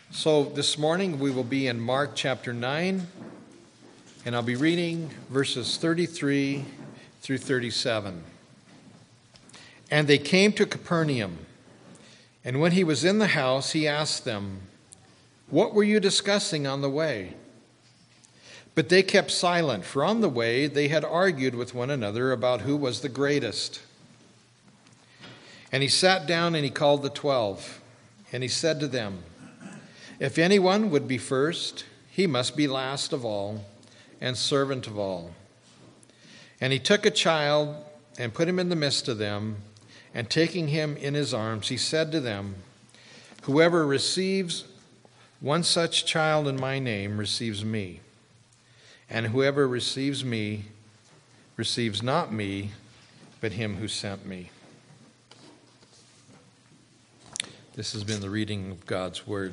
So this morning we will be in Mark chapter 9, and I'll be reading verses 33 through 37. And they came to Capernaum, and when he was in the house, he asked them, "What were you discussing on the way?" But they kept silent, for on the way they had argued with one another about who was the greatest. And he sat down and he called the 12, and he said to them, "If anyone would be first, he must be last of all and servant of all." And he took a child and put him in the midst of them, and taking him in his arms, he said to them, "Whoever receives one such child in my name receives me. And whoever receives me receives not me, but him who sent me." This has been the reading of God's word.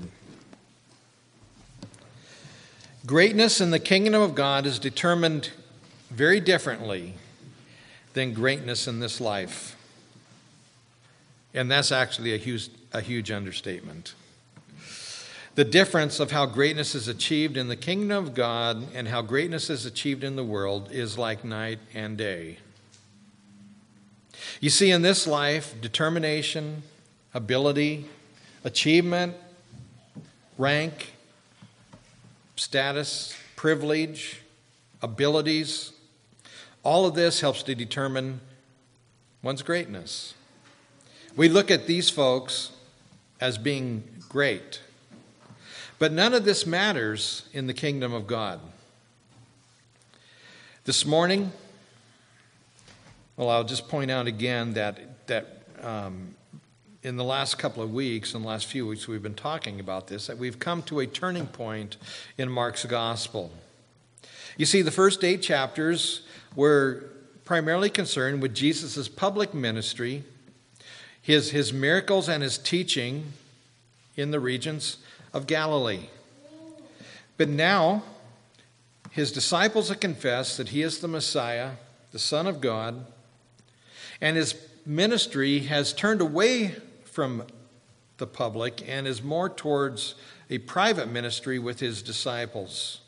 Greatness in the kingdom of God is determined very differently than greatness in this life. And that's actually a huge understatement. The difference of how greatness is achieved in the kingdom of God and how greatness is achieved in the world is like night and day. You see, in this life, determination, ability, achievement, rank, status, privilege, abilities, all of this helps to determine one's greatness. We look at these folks as being great, but none of this matters in the kingdom of God. This morning, I'll just point out again that in the last couple of weeks, in the last few weeks, we've been talking about this, that we've come to a turning point in Mark's gospel. You see, the first 8 chapters were primarily concerned with Jesus' public ministry, his miracles and his teaching in the regions of Galilee. But now, his disciples have confessed that he is the Messiah, the Son of God, and his ministry has turned away from the public and is more towards a private ministry with his disciples.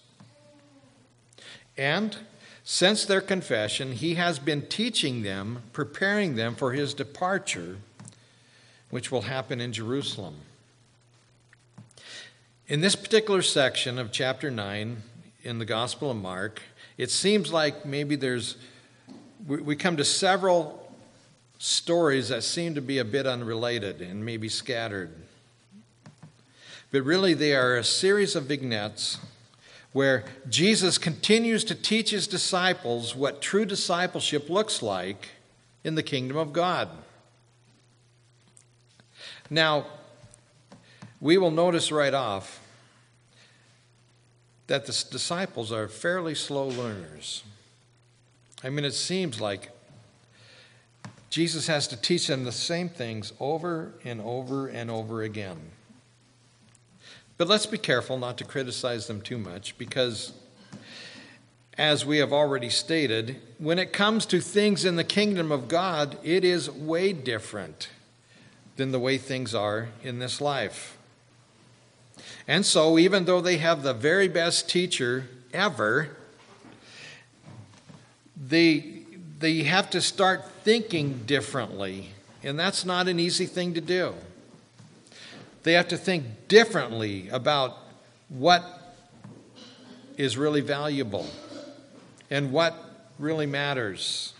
And since their confession, he has been teaching them, preparing them for his departure, which will happen in Jerusalem. In this particular section of chapter 9 in the Gospel of Mark, it seems like maybe we come to several stories that seem to be a bit unrelated and maybe scattered. But really they are a series of vignettes where Jesus continues to teach his disciples what true discipleship looks like in the kingdom of God. Now, we will notice right off that the disciples are fairly slow learners. I mean, it seems like Jesus has to teach them the same things over and over and over again. But let's be careful not to criticize them too much, because as we have already stated, when it comes to things in the kingdom of God, it is way different than the way things are in this life. And so, even though they have the very best teacher ever, they have to start thinking differently, and that's not an easy thing to do. They have to think differently about what is really valuable and what really matters.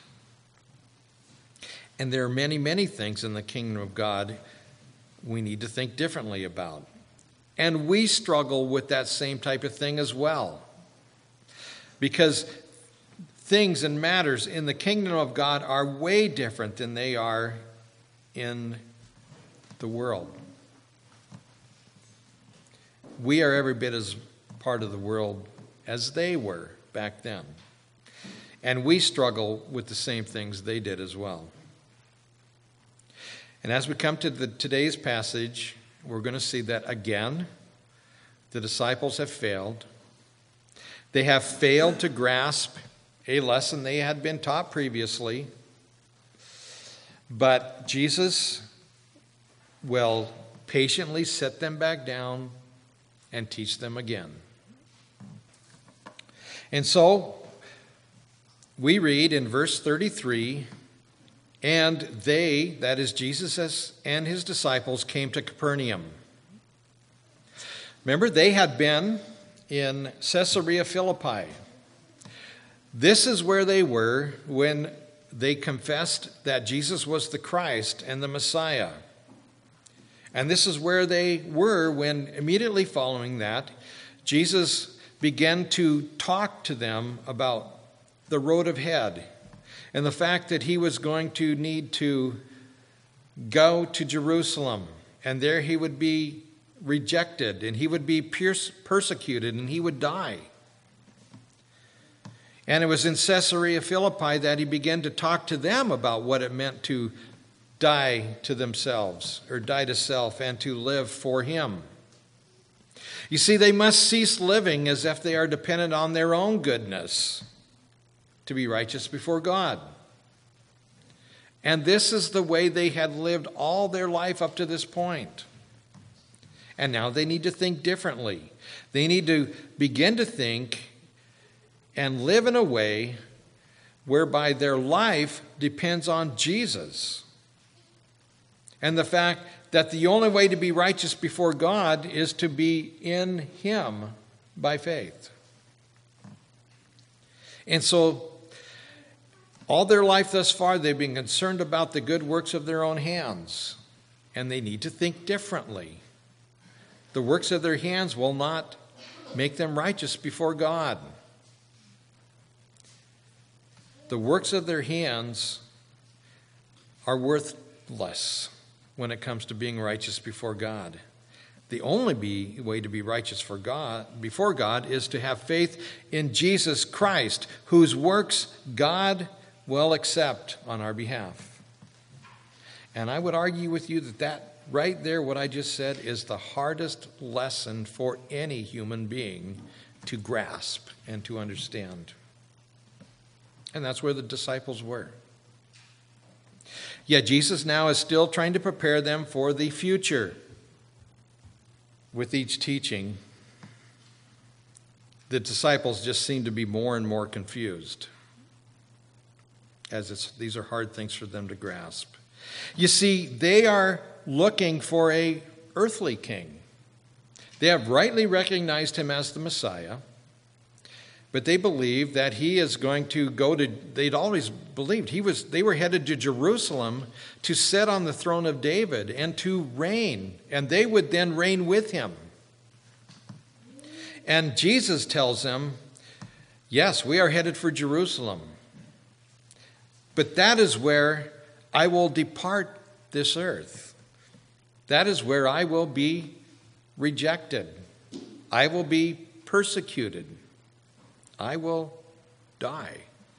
And there are many, many things in the kingdom of God we need to think differently about. And we struggle with that same type of thing as well. Because things and matters in the kingdom of God are way different than they are in the world. We are every bit as part of the world as they were back then. And we struggle with the same things they did as well. And as we come to today's passage, we're going to see that again, the disciples have failed. They have failed to grasp a lesson they had been taught previously. But Jesus will patiently set them back down and teach them again. And so we read in verse 33, and they, that is Jesus and his disciples, came to Capernaum. Remember, they had been in Caesarea Philippi. This is where they were when they confessed that Jesus was the Christ and the Messiah. And this is where they were when, immediately following that, Jesus began to talk to them about the road ahead and the fact that he was going to need to go to Jerusalem, and there he would be rejected, and he would be persecuted, and he would die. And it was in Caesarea Philippi that he began to talk to them about what it meant to die to themselves, or die to self, and to live for him. You see, they must cease living as if they are dependent on their own goodness to be righteous before God. And this is the way they had lived all their life up to this point. And now they need to think differently. They need to begin to think and live in a way whereby their life depends on Jesus. And the fact that the only way to be righteous before God is to be in him by faith. And so, all their life thus far, they've been concerned about the good works of their own hands. And they need to think differently. The works of their hands will not make them righteous before God. The works of their hands are worthless when it comes to being righteous before God. The only way to be righteous before God is to have faith in Jesus Christ, whose works God will accept on our behalf. And I would argue with you that right there, what I just said, is the hardest lesson for any human being to grasp and to understand. And that's where the disciples were. Yet Jesus now is still trying to prepare them for the future. With each teaching, the disciples just seem to be more and more confused, as these are hard things for them to grasp. You see, they are looking for an earthly king. They have rightly recognized him as the Messiah, but they believe that he is going to go to, they'd always believed they were headed to Jerusalem to sit on the throne of David and to reign, and they would then reign with him. And Jesus tells them, yes, we are headed for Jerusalem, but that is where I will depart this earth. That is where I will be rejected. I will be persecuted. I will die.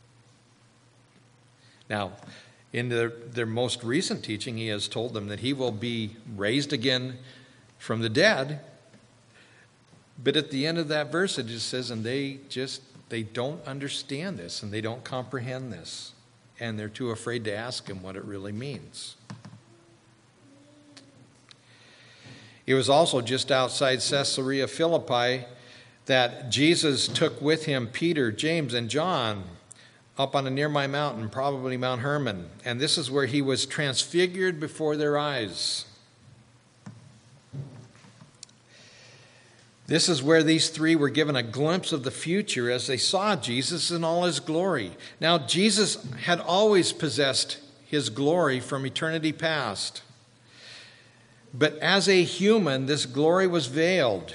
Now, in their most recent teaching, he has told them that he will be raised again from the dead. But at the end of that verse, it just says, and they don't understand this, and they don't comprehend this. And they're too afraid to ask him what it really means. It was also just outside Caesarea Philippi that Jesus took with him Peter, James, and John up on a nearby mountain, probably Mount Hermon. And this is where he was transfigured before their eyes. This is where these three were given a glimpse of the future as they saw Jesus in all his glory. Now, Jesus had always possessed his glory from eternity past. But as a human, this glory was veiled.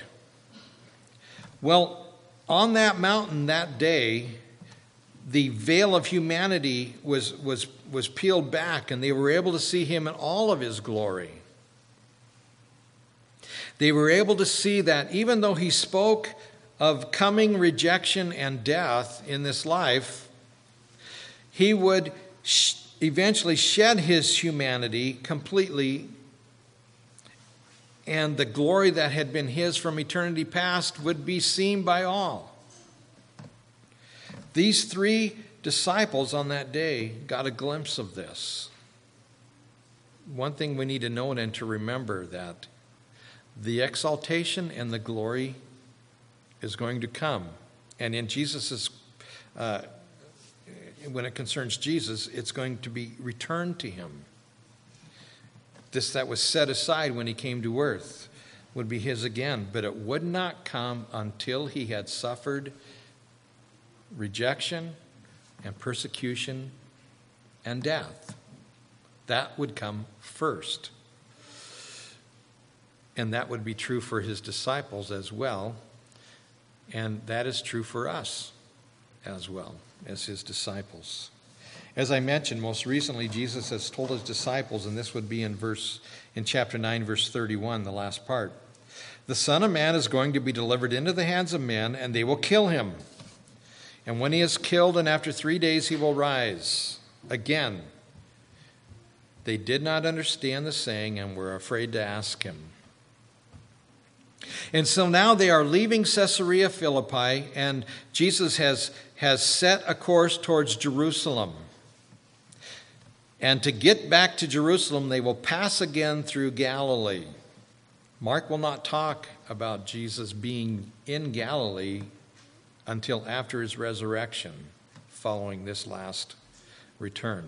Well, on that mountain that day, the veil of humanity was peeled back, and they were able to see him in all of his glory. They were able to see that even though he spoke of coming rejection and death in this life, he would eventually shed his humanity completely, and the glory that had been his from eternity past would be seen by all. These three disciples on that day got a glimpse of this. One thing we need to know and to remember, that the exaltation and the glory is going to come. And in Jesus's, when it concerns Jesus, it's going to be returned to him. This that was set aside when he came to earth would be his again, but it would not come until he had suffered rejection and persecution and death. That would come first. And that would be true for his disciples as well. And that is true for us as well as his disciples. As I mentioned, most recently, Jesus has told his disciples, and this would be in chapter 9, verse 31, the last part. The Son of Man is going to be delivered into the hands of men, and they will kill him. And when he is killed, and after 3 days he will rise. Again, they did not understand the saying and were afraid to ask him. And so now they are leaving Caesarea Philippi, and Jesus has set a course towards Jerusalem. And to get back to Jerusalem, they will pass again through Galilee. Mark will not talk about Jesus being in Galilee until after his resurrection, following this last return.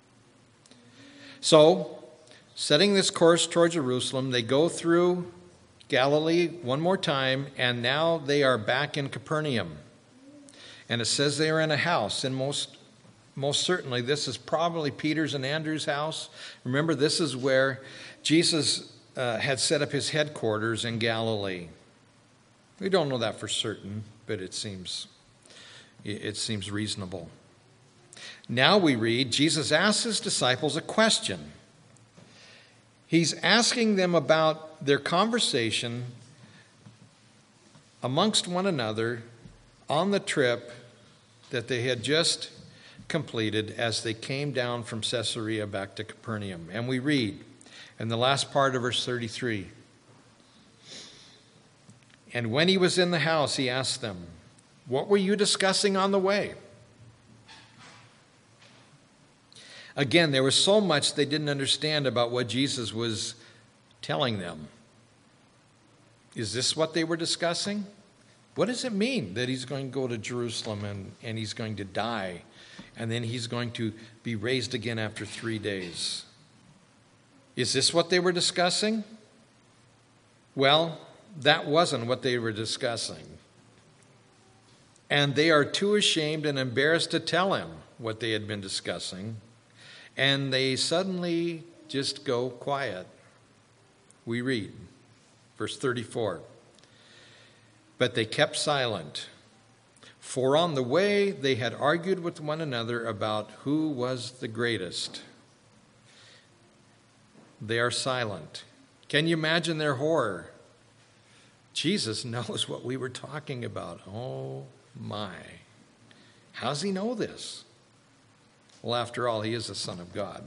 So, setting this course toward Jerusalem, they go through Galilee one more time, and now they are back in Capernaum. And it says they are in a house, and most certainly this is probably Peter's and Andrew's house. Remember, this is where Jesus had set up his headquarters in Galilee. We don't know that for certain, but it seems reasonable. Now we read, Jesus asks his disciples a question. He's asking them about their conversation amongst one another on the trip that they had just completed as they came down from Caesarea back to Capernaum. And we read in the last part of verse 33, and when he was in the house, he asked them, what were you discussing on the way? Again, there was so much they didn't understand about what Jesus was telling them. Is this what they were discussing? What does it mean that he's going to go to Jerusalem and he's going to die, and then he's going to be raised again after 3 days? Is this what they were discussing? Well, that wasn't what they were discussing. And they are too ashamed and embarrassed to tell him what they had been discussing. And they suddenly just go quiet. We read, verse 34. But they kept silent, for on the way they had argued with one another about who was the greatest. They are silent. Can you imagine their horror? Jesus knows what we were talking about. Oh my. How does he know this? Well, after all, he is the Son of God.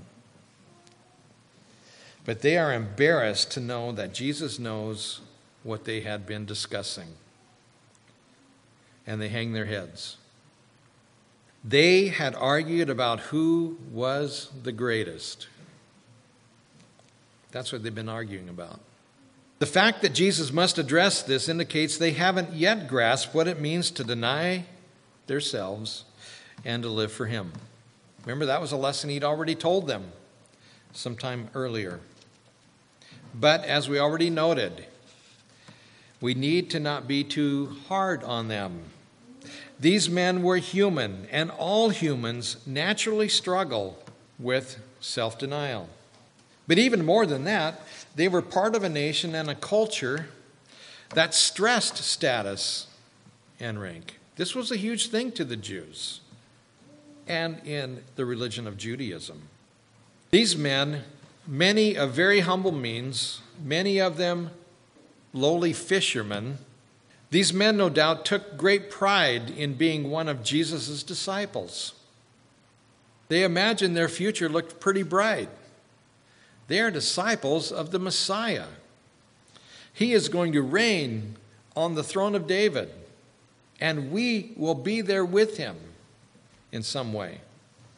But they are embarrassed to know that Jesus knows what they had been discussing. And they hang their heads. They had argued about who was the greatest. That's what they've been arguing about. The fact that Jesus must address this indicates they haven't yet grasped what it means to deny themselves and to live for him. Remember, that was a lesson he'd already told them sometime earlier. But as we already noted, we need to not be too hard on them. These men were human, and all humans naturally struggle with self-denial. But even more than that, they were part of a nation and a culture that stressed status and rank. This was a huge thing to the Jews and in the religion of Judaism. These men, many of very humble means, many of them lowly fishermen, these men no doubt took great pride in being one of Jesus' disciples. They imagined their future looked pretty bright. They are disciples of the Messiah. He is going to reign on the throne of David, and we will be there with him in some way.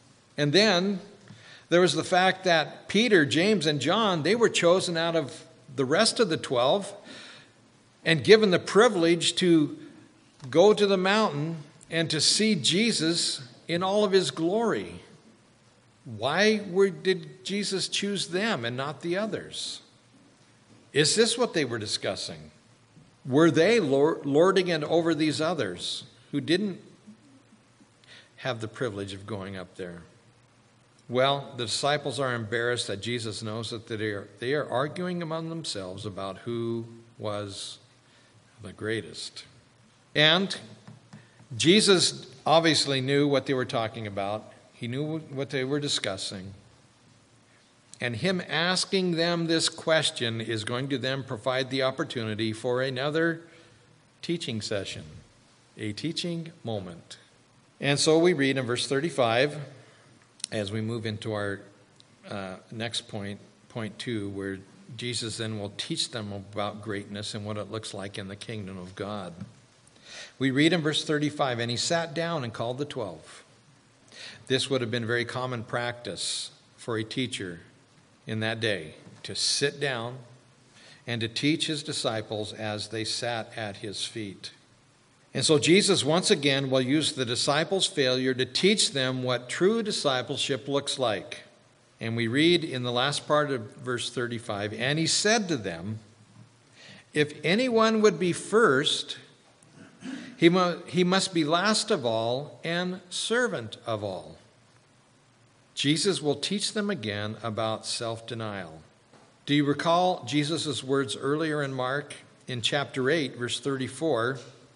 And then there was the fact that Peter, James, and John, they were chosen out of the rest of the 12 and given the privilege to go to the mountain and to see Jesus in all of his glory. Why did Jesus choose them and not the others? Is this what they were discussing? Were they lording it over these others who didn't have the privilege of going up there? Well, the disciples are embarrassed that Jesus knows that they are arguing among themselves about who was the greatest. And Jesus obviously knew what they were talking about. He knew what they were discussing. And him asking them this question is going to then provide the opportunity for another teaching session, a teaching moment. And so we read in verse 35, as we move into our next point 2, where Jesus then will teach them about greatness and what it looks like in the kingdom of God. We read in verse 35, and he sat down and called the 12. This would have been very common practice for a teacher in that day, to sit down and to teach his disciples as they sat at his feet. And so Jesus once again will use the disciples' failure to teach them what true discipleship looks like. And we read in the last part of verse 35, and he said to them, if anyone would be first, he must be last of all and servant of all. Jesus will teach them again about self-denial. Do you recall Jesus' words earlier in Mark in chapter 8, verse 34?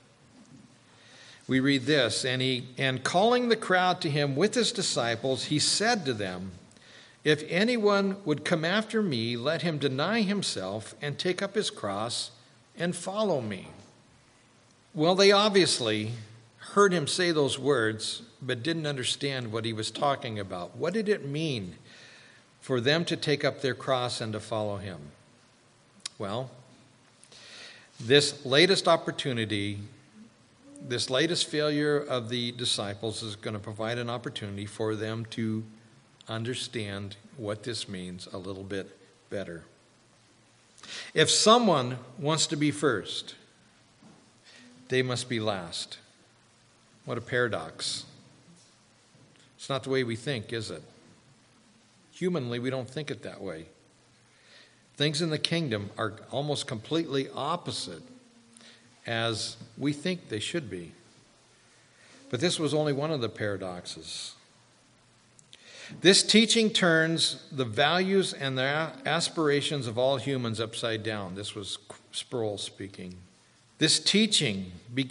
We read this, and calling the crowd to him with his disciples, he said to them, if anyone would come after me, let him deny himself and take up his cross and follow me. Well, they obviously heard him say those words, but didn't understand what he was talking about. What did it mean for them to take up their cross and to follow him? Well, this latest opportunity, this latest failure of the disciples is going to provide an opportunity for them to understand what this means a little bit better. If someone wants to be first, they must be last. What a paradox. It's not the way we think, is it? Humanly, we don't think it that way. Things in the kingdom are almost completely opposite as we think they should be. But this was only one of the paradoxes. This teaching turns the values and the aspirations of all humans upside down. This was Sproul speaking. This teaching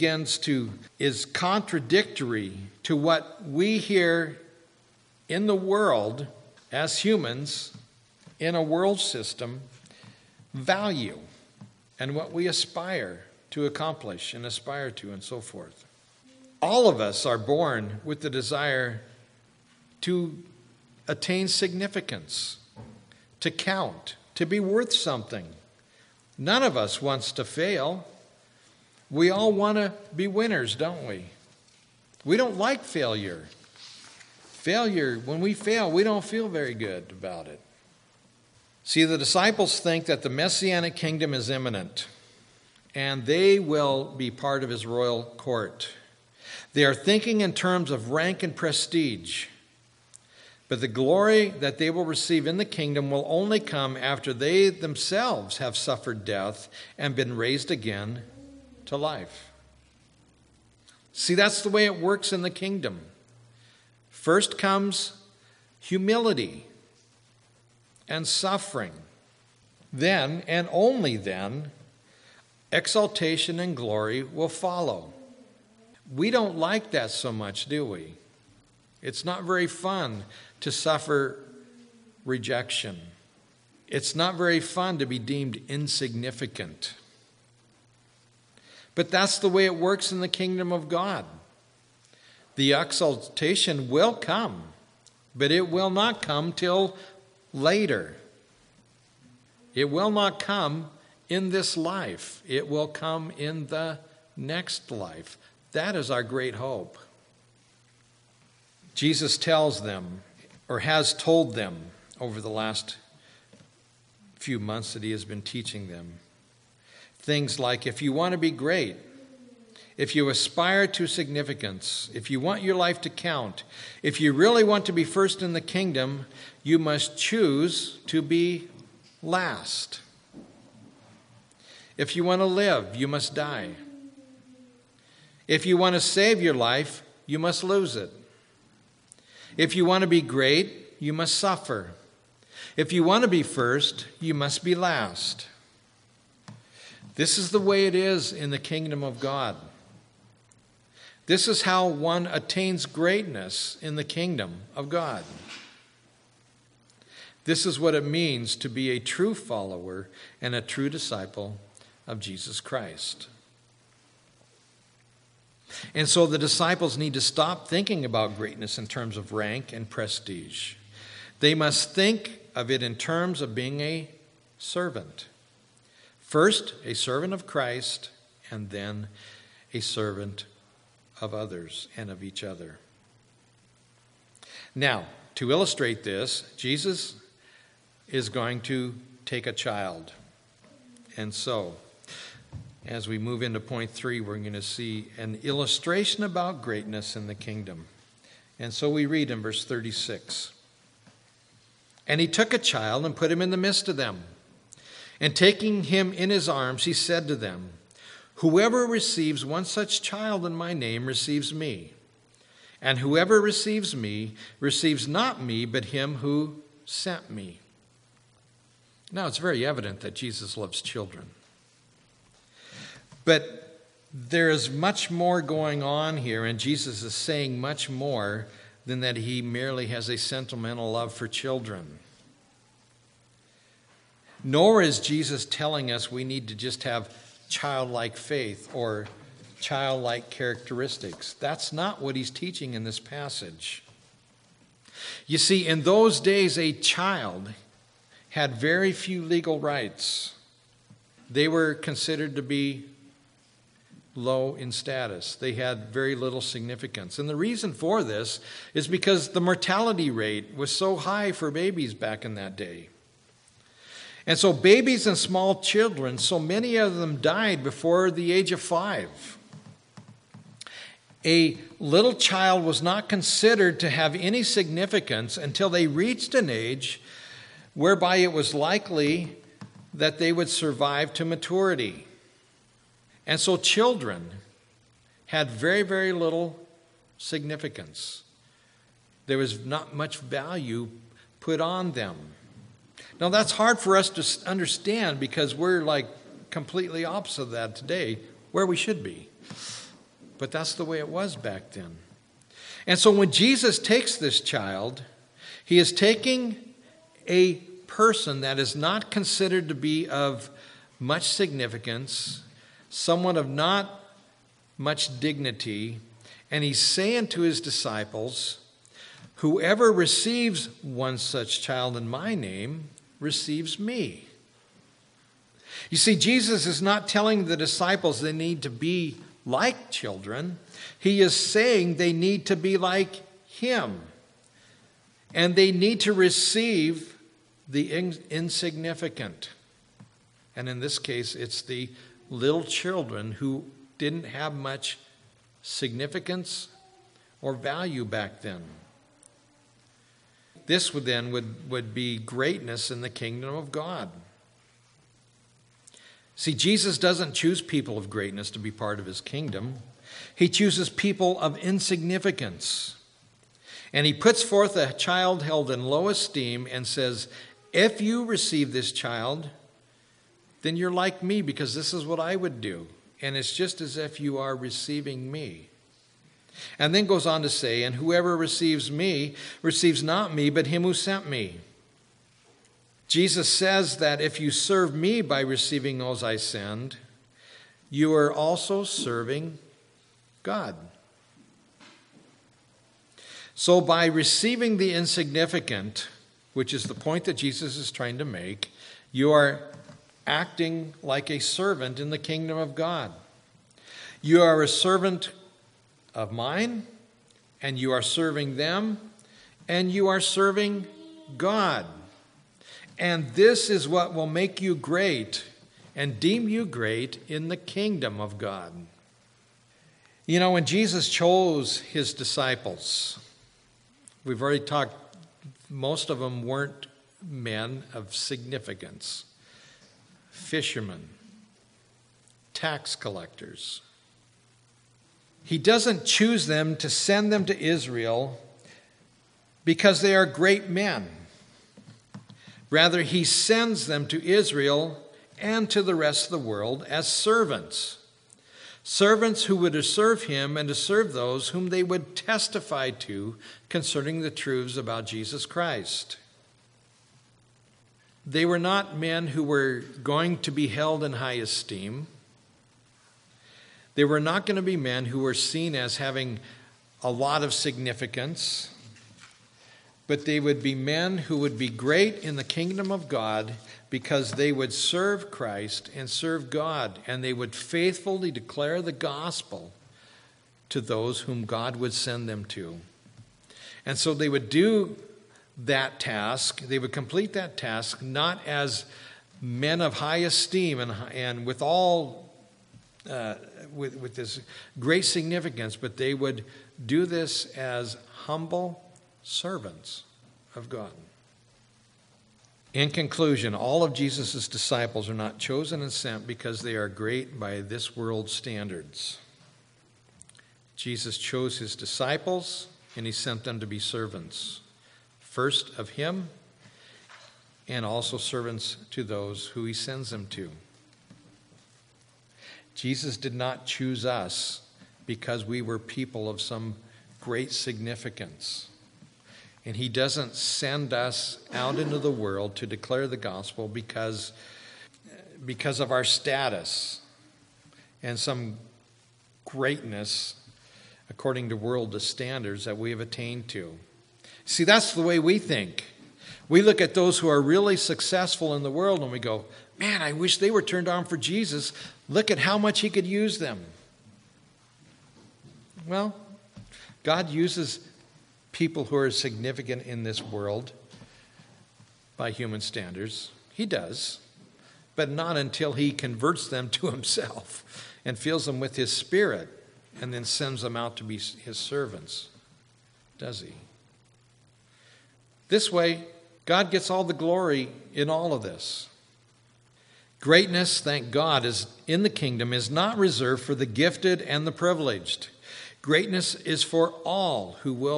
is contradictory to what we hear in the world as humans in a world system value and what we aspire to accomplish and aspire to and so forth. All of us are born with the desire to attain significance, to count, to be worth something. None of us wants to fail. We all want to be winners, don't we? We don't like failure. Failure, when we fail, we don't feel very good about it. See, the disciples think that the Messianic kingdom is imminent, and they will be part of his royal court. They are thinking in terms of rank and prestige. But the glory that they will receive in the kingdom will only come after they themselves have suffered death and been raised again to life. See, that's the way it works in the kingdom. First comes humility and suffering. Then, and only then, exaltation and glory will follow. We don't like that so much, do we? It's not very fun to suffer rejection. It's not very fun to be deemed insignificant. But that's the way it works in the kingdom of God. The exaltation will come, but it will not come till later. It will not come in this life. It will come in the next life. That is our great hope. Jesus tells them, or has told them over the last few months that he has been teaching them. Things like, if you want to be great, if you aspire to significance, if you want your life to count, if you really want to be first in the kingdom, you must choose to be last. If you want to live, you must die. If you want to save your life, you must lose it. If you want to be great, you must suffer. If you want to be first, you must be last. This is the way it is in the kingdom of God. This is how one attains greatness in the kingdom of God. This is what it means to be a true follower and a true disciple of Jesus Christ. And so the disciples need to stop thinking about greatness in terms of rank and prestige. They must think of it in terms of being a servant. First, a servant of Christ, and then a servant of others and of each other. Now, to illustrate this, Jesus is going to take a child. And so, as we move into point 3, we're going to see an illustration about greatness in the kingdom. And so we read in verse 36. And he took a child and put him in the midst of them. And taking him in his arms, he said to them, whoever receives one such child in my name receives me. And whoever receives me receives not me, but him who sent me. Now, it's very evident that Jesus loves children. But there is much more going on here, and Jesus is saying much more than that he merely has a sentimental love for children. Nor is Jesus telling us we need to just have childlike faith or childlike characteristics. That's not what he's teaching in this passage. You see, in those days, a child had very few legal rights. They were considered to be low in status. They had very little significance. And the reason for this is because the mortality rate was so high for babies back in that day. And so babies and small children, so many of them died before the age of 5. A little child was not considered to have any significance until they reached an age whereby it was likely that they would survive to maturity. And so children had very, very little significance. There was not much value put on them. Now, that's hard for us to understand because we're like completely opposite of that today, where we should be. But that's the way it was back then. And so when Jesus takes this child, he is taking a person that is not considered to be of much significance, someone of not much dignity, and he's saying to his disciples, whoever receives one such child in my name receives me. You see, Jesus is not telling the disciples they need to be like children. He is saying they need to be like him. And they need to receive the insignificant. And in this case, it's the little children who didn't have much significance or value back then. This would be greatness in the kingdom of God. See, Jesus doesn't choose people of greatness to be part of his kingdom. He chooses people of insignificance. And he puts forth a child held in low esteem and says, if you receive this child, then you're like me because this is what I would do. And it's just as if you are receiving me. And then goes on to say, and whoever receives me receives not me, but him who sent me. Jesus says that if you serve me by receiving those I send, you are also serving God. So by receiving the insignificant, which is the point that Jesus is trying to make, you are acting like a servant in the kingdom of God. You are a servant of mine, and you are serving them, and you are serving God. And this is what will make you great and deem you great in the kingdom of God. You know, when Jesus chose his disciples, we've already talked, most of them weren't men of significance. Fishermen, tax collectors. He doesn't choose them to send them to Israel because they are great men. Rather, he sends them to Israel and to the rest of the world as servants. Servants who would serve him and to serve those whom they would testify to concerning the truths about Jesus Christ. They were not men who were going to be held in high esteem. They were not going to be men who were seen as having a lot of significance, but they would be men who would be great in the kingdom of God because they would serve Christ and serve God, and they would faithfully declare the gospel to those whom God would send them to. And so they would do that task, they would complete that task not as men of high esteem and with all with this great significance, but they would do this as humble servants of God. In conclusion, all of Jesus' disciples are not chosen and sent because they are great by this world's standards. Jesus chose his disciples and he sent them to be servants, first of him and also servants to those who he sends them to. Jesus did not choose us because we were people of some great significance. And he doesn't send us out into the world to declare the gospel because of our status and some greatness according to worldly standards that we have attained to. See, that's the way we think. We look at those who are really successful in the world and we go, man, I wish they were turned on for Jesus. Look at how much he could use them. Well, God uses people who are significant in this world by human standards. He does, but not until he converts them to himself and fills them with his Spirit and then sends them out to be his servants, does he? This way, God gets all the glory in all of this. Greatness, thank God, is in the kingdom is not reserved for the gifted and the privileged. Greatness is for all who will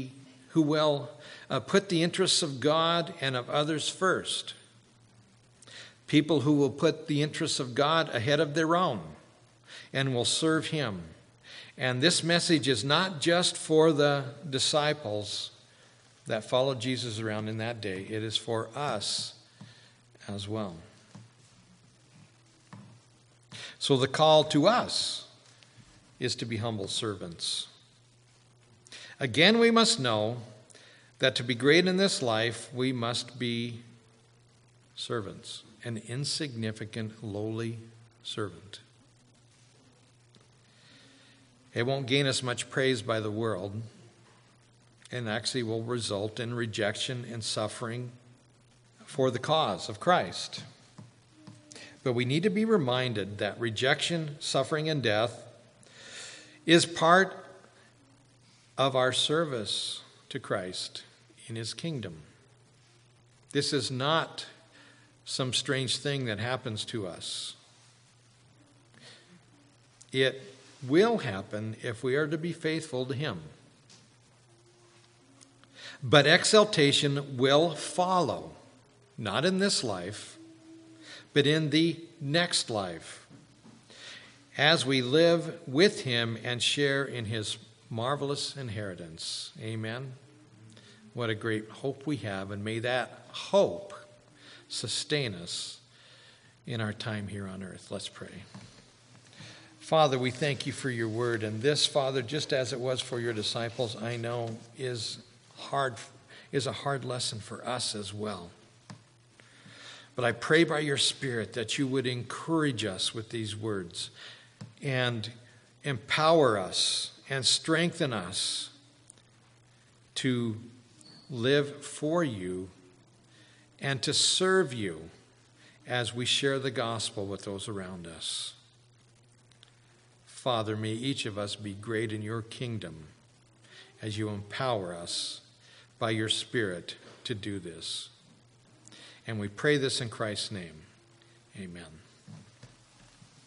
put the interests of God and of others first. People who will put the interests of God ahead of their own and will serve him. And this message is not just for the disciples that followed Jesus around in that day. It is for us as well. So the call to us is to be humble servants. Again, we must know that to be great in this life, we must be servants, an insignificant, lowly servant. It won't gain us much praise by the world, and actually will result in rejection and suffering for the cause of Christ. But we need to be reminded that rejection, suffering, and death is part of our service to Christ in his kingdom. This is not some strange thing that happens to us. It will happen if we are to be faithful to him. But exaltation will follow, not in this life, but in the next life, as we live with him and share in his marvelous inheritance. Amen. What a great hope we have, and may that hope sustain us in our time here on earth. Let's pray. Father, we thank you for your word, and this, Father, just as it was for your disciples, I know is a hard lesson for us as well. But I pray by your Spirit that you would encourage us with these words and empower us and strengthen us to live for you and to serve you as we share the gospel with those around us. Father, may each of us be great in your kingdom as you empower us by your Spirit to do this. And we pray this in Christ's name. Amen.